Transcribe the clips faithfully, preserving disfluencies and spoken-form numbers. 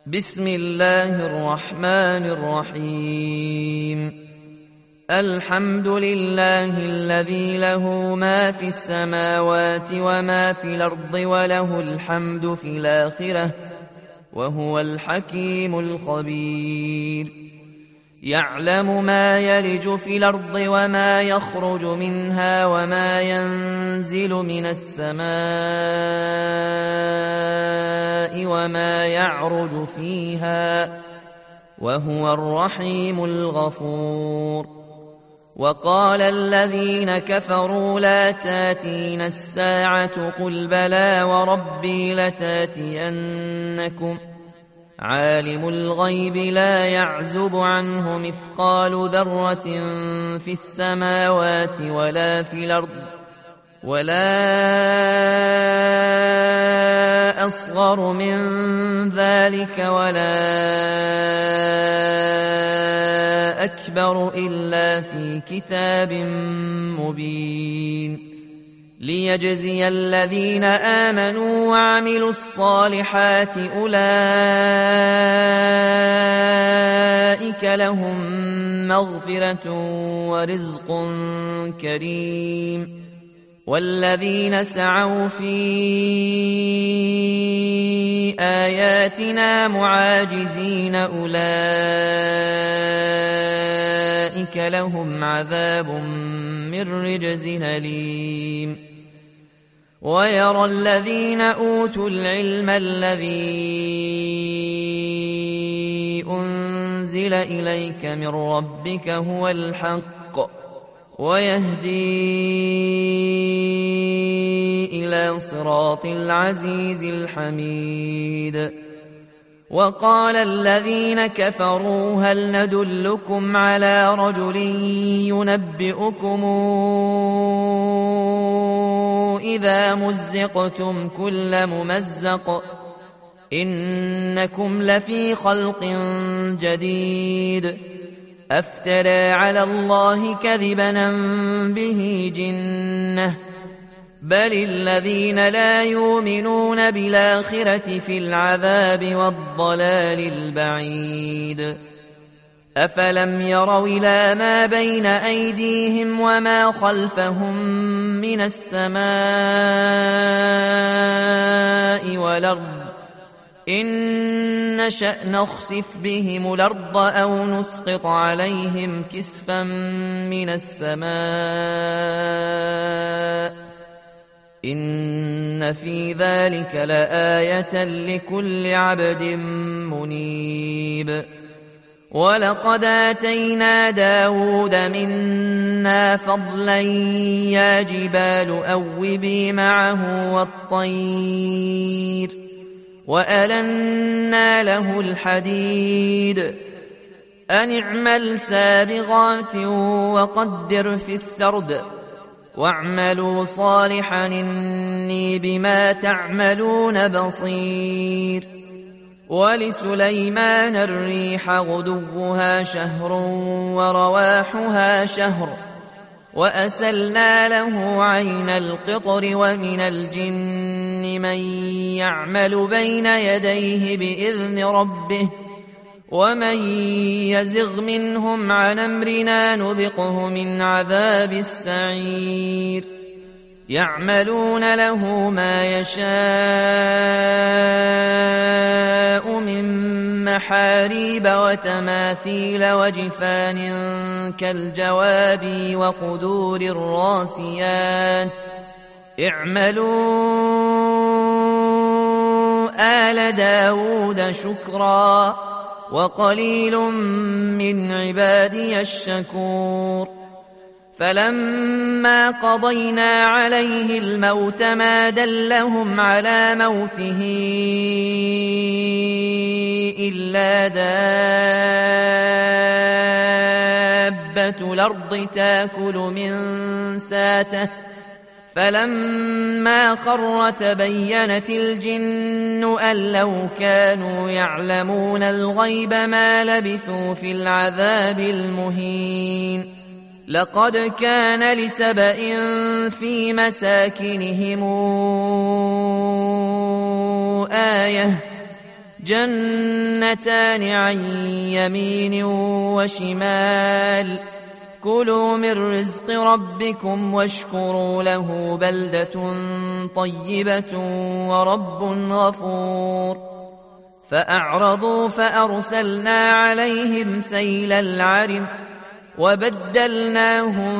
بسم الله الرحمن الرحيم. الحمد لله الذي له ما في السماوات وما في الأرض وله الحمد في الآخرة وهو الحكيم الخبير. يعلم ما يلج في الأرض وما يخرج منها وما ينزل من السماء وما يعرج فيها وهو الرحيم الغفور. وقال الذين كفروا لا تاتين الساعة قل بلى وربي لتاتينكم عالم الغيب لا يعزب عنه مثقال ذرة في السماوات ولا في الأرض ولا أصغر من ذلك ولا أكبر إلا في كتاب مبين ليجزي الذين آمنوا وعملوا الصالحات أولئك لهم مغفرة ورزق كريم. والذين سعوا في آياتنا معاجزين أولئك لهم عذاب من رجز أليم. ويرى الذين أوتوا العلم الذي أنزل إليك من ربك هو الحق ويهدي إلى صراط العزيز الحميد. وقال الذين كفروا هل ندلكم على رجل ينبئكم إذا مزقتم كل ممزق إنكم لفي خلق جديد أفترى على الله كذبا به جنة بل الذين لا يؤمنون بالآخرة في العذاب والضلال البعيد. أفلم يروا إلى ما بين أيديهم وما خلفهم من السماء والأرض إن نشأ نخسف بهم الأرض أو نسقط عليهم كسفا من السماء إن في ذلك لآية لكل عبد منيب. ولقد آتينا داود منا فضلا يا جبال أوبي معه والطير وألنا له الحديد أن اعمل سابغات وقدر في السرد واعملوا صالحا إني بما تعملون بصير. ولسليمان الريح غدوها شهر ورواحها شهر وأسلنا له عين القطر ومن الجن من يعمل بين يديه بإذن ربه ومن يزغ منهم عن أمرنا نذقه من عذاب السعير. يعملون له ما يشاء من محاريب وتماثيل وجفان كالجواب وقدور الراسيات اعملوا آل داود شكرا وقليل من عبادي الشكور. فلما قضينا عليه الموت ما دلهم على موته إلا دابة الأرض تأكل من ساته فلما خر تبينت الجن أن لو كانوا يعلمون الغيب ما لبثوا في العذاب المهين. لقد كان لسبإ في مساكنهم آية جنتان عن يمين وشمال كلوا من رزق ربكم واشكروا له بلدة طيبة ورب غفور فأعرضوا فأرسلنا عليهم سيل العرم وبدلناهم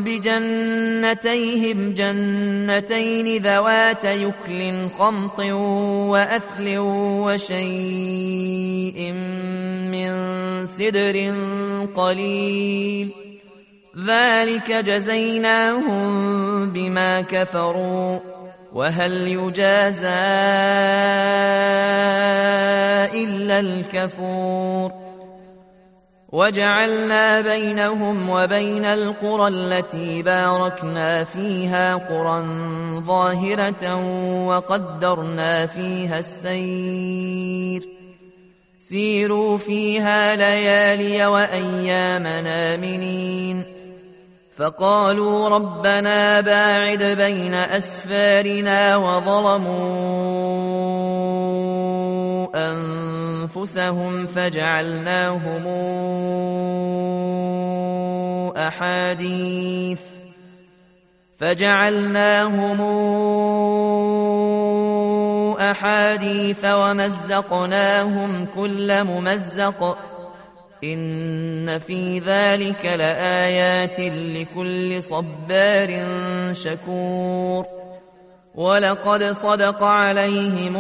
بجنتيهم جنتين ذوات يكل خمط وأثل وشيء من سدر قليل ذلك جزيناهم بما كفروا وهل يجازى إلا الكفور وجعلنا بينهم وبين القرى التي باركنا فيها قرى ظاهرة وقدرنا فيها السير سيروا فيها ليالي وأيامنا آمنين فقالوا ربنا باعد بين أسفارنا وظلموا أنفسهم فجعلناهم أحاديث فجعلناهم أحاديث ومزقناهم كل ممزق إن في ذلك لآيات لكل صبار شكور ولقد صدق عليهم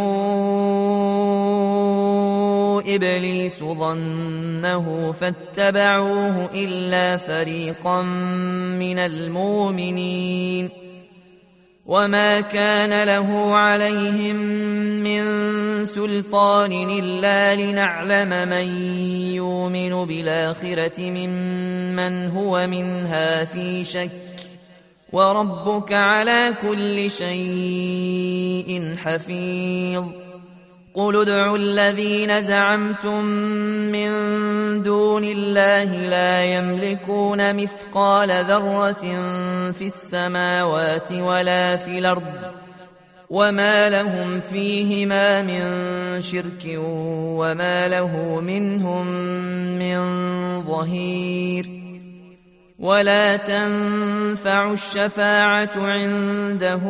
إبليس ظنه فاتبعوه إلا فريقا من المؤمنين وما كان له عليهم من سلطان إلا لنعلم من يؤمن بالآخرة ممن هو منها في شك وربك على كل شيء حفيظ قل ادعوا الذين زعمتم من دون الله لا يملكون مثقال ذرة في السماوات ولا في الأرض وما لهم فيهما من شرك وما له منهم من ظهير ولا تنفع الشفاعة عنده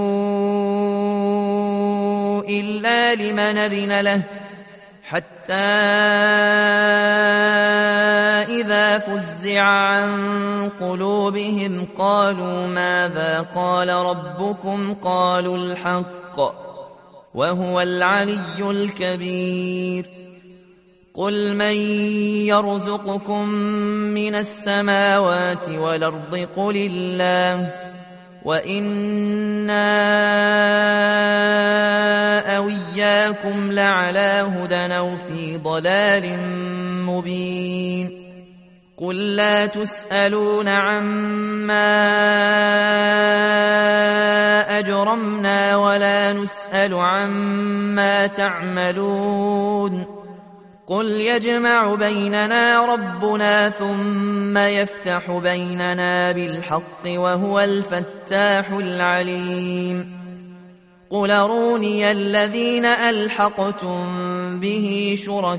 إلا لمن أذن له حتى إذا فزع عن قلوبهم قالوا ماذا قال ربكم قالوا الحق وهو العلي الكبير قل من يرزقكم من السماوات والأرض قل الله وإنا أو إياكم لعلى هدى أو في ضلال مبين قل لا تسألون عما أجرمنا ولا نسأل عما تعملون قل يجمع بيننا ربنا ثم يفتح بيننا بالحق وهو الفتاح العليم قل أروني الذين ألحقتم به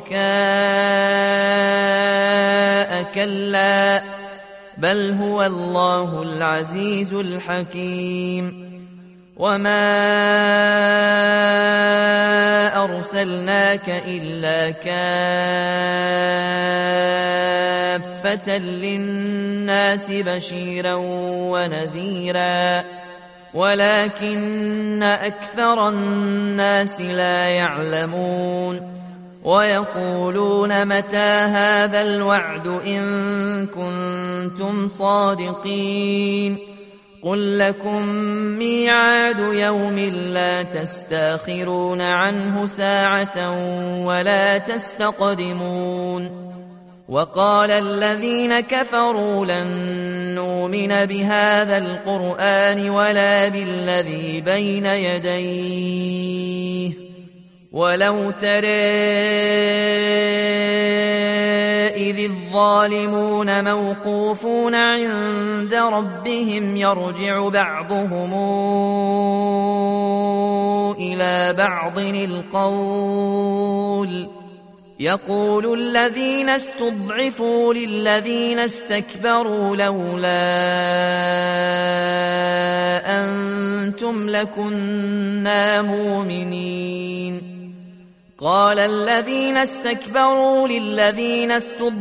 شركاء كلا بل هو الله العزيز الحكيم وما أرسلناك إلا كافة للناس بشيرا ونذيرا ولكن أكثر الناس لا يعلمون ويقولون متى هذا الوعد إن كنتم صادقين قل لكم ميعاد يوم لا تستاخرون عنه ساعة ولا تستقدمون وقال الذين كفروا لن نؤمن بهذا القرآن ولا بالذي بين يديه ولو ترى إذ الظالمون موقوفون عند ربهم يرجع بعضهم إلى بعض القول يقول الذين استضعفوا للذين استكبروا لولا أنتم لكنا مؤمنين قال الذين استكبروا للذين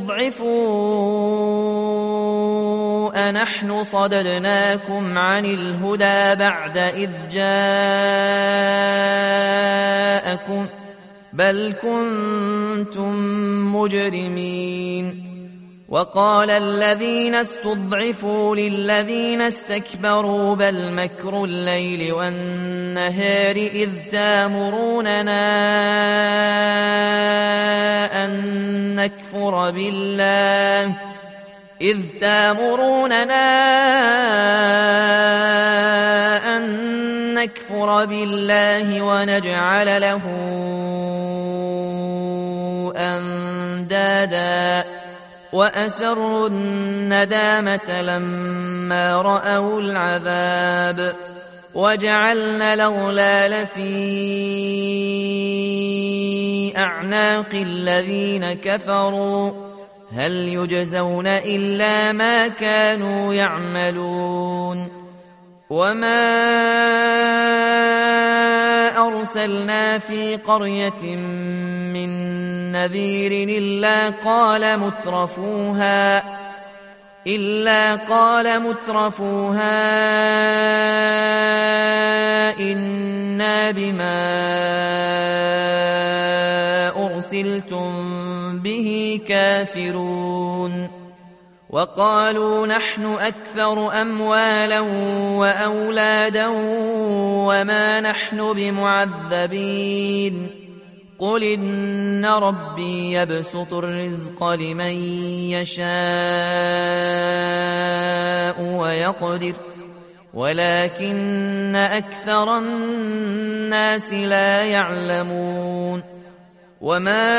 استضعفوا أنحن صددناكم عن الهدى بعد إذ جاءكم بل كنتم مجرمين وقال الذين استضعفوا للذين استكبروا بل مكر الليل والنهار إذ تامروننا أن نكفر بالله إذ تامروننا أن نكفر بالله ونجعل له أندادا وأسروا الندامة لما رأوا العذاب وجعلنا الأغلال في أعناق الذين كفروا هل يجزون إلا ما كانوا يعملون وما أرسلنا في قرية من نذير إلا قال مترفوها إلا قال مترفوها إنا بما أرسلتم به كافرون وقالوا نحن أكثر أموالا وأولادا وما نحن بمعذبين قل إن ربي يبسط الرزق لمن يشاء ويقدر ولكن أكثر الناس لا يعلمون وما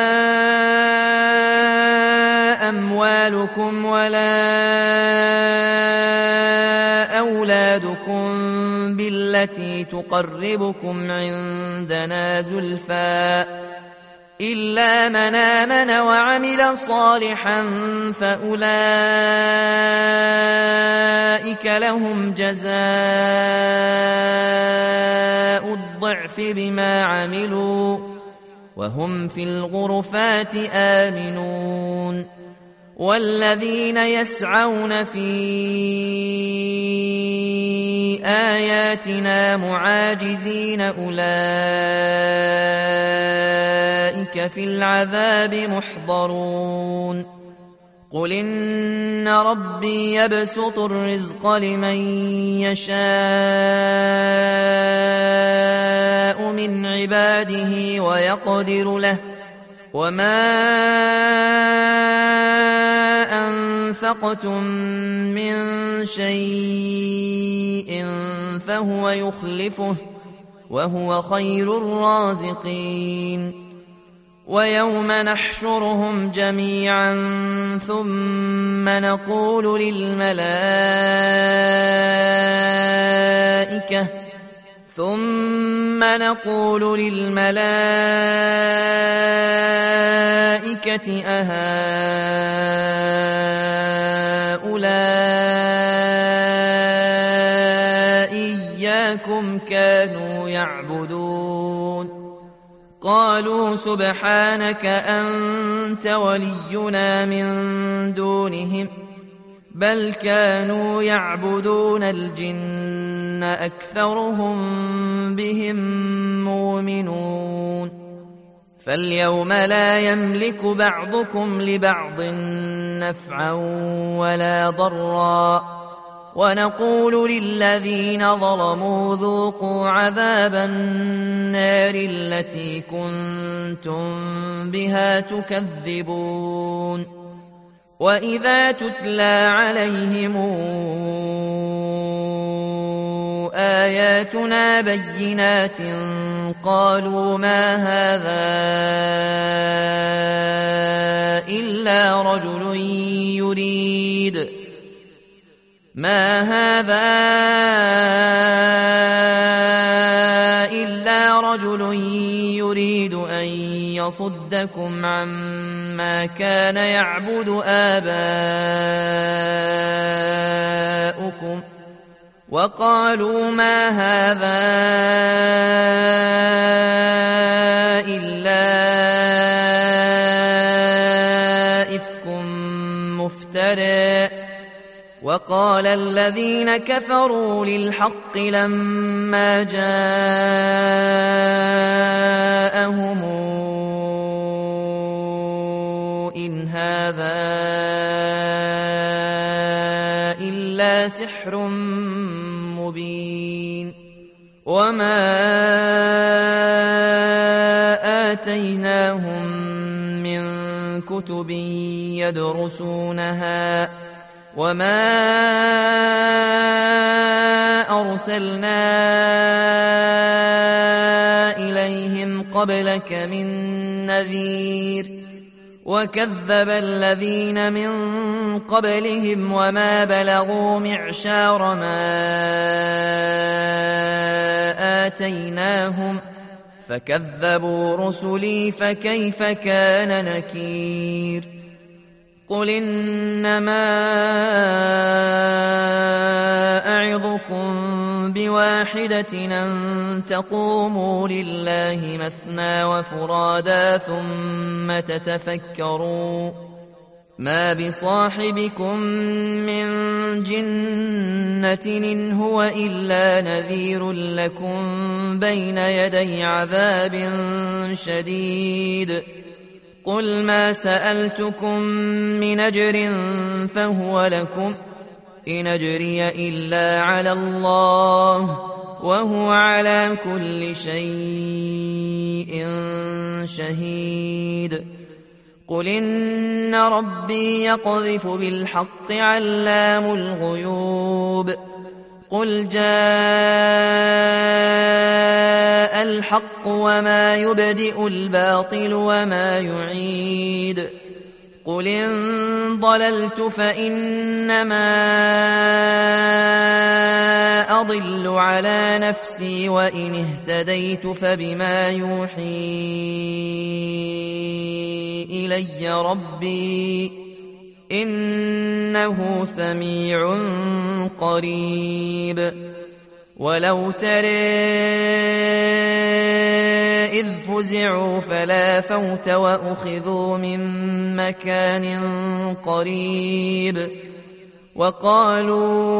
أموالكم ولا أولادكم بالتي تقربكم عندنا زلفى إلا من آمن وعمل صالحا فأولئك لهم جزاء الضعف بما عملوا وهم في الغرفات آمنون والذين يسعون في آياتنا معاجزين أولئك في العذاب محضرون قل إن ربي يبسط الرزق لمن يشاء من عباده ويقدر له وما أنفقتم من شيء فهو يخلفه وهو خير الرازقين ويوم نحشرهم جميعا ثم نقول للملائكة ثم نقول للملائكة أهؤلاء إياكم كانوا يعبدون قالوا سبحانك أنت ولينا من دونهم بل كانوا يعبدون الجن أكثرهم بهم مؤمنون فاليوم لا يملك بعضكم لبعض نفعا ولا ضرا ونقول للذين ظلموا ذوقوا عذاب النار التي كنتم بها تكذبون وإذا تتلى عليهم آياتنا بينات قالوا ما هذا إلا رجل يريد ما هذا إلا ليصدكم عما كان يعبد آباؤكم وقالوا ما هذا إلا إفك مفترى وقال الذين كفروا للحق لما جاءهم إن هذا إلا سحر مبين وما آتيناهم من كتب يدرسونها وما أرسلنا إليهم قبلك من نذير وكذب الذين من قبلهم وما بلغوا معشار ما آتيناهم فكذبوا رسلي فكيف كان نكير قل إنما أعظكم بواحدة أن تقوموا لله مثنى وفرادا ثم تتفكروا ما بصاحبكم من جنة إن هو إلا نذير لكم بين يدي عذاب شديد قل ما سألتكم من أجر فهو لكم إن أجري إلا على الله وهو على كل شيء شهيد قل إن ربي يقذف بالحق علام الغيوب قل جاء الحق وما يبدئ الباطل وما يعيد قل إن ضللت فإنما أضل على نفسي وإن اهتديت فبما يوحي إلي ربي إنه سميع قريب ولو ترى إذ فزعوا فلا فوت وأخذوا من مكان قريب وقالوا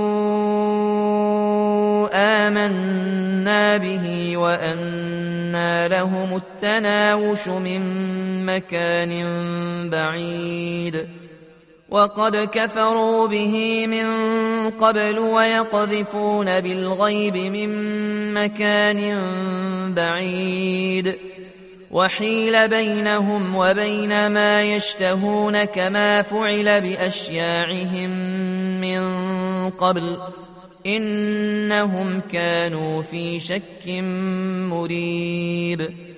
آمنا به وأنى لهم التناوش من مكان بعيد وقد كفروا به من قبل ويقذفون بالغيب من مكان بعيد وحيل بينهم وبين ما يشتهون كما فعل بأشياعهم من قبل إنهم كانوا في شك مريب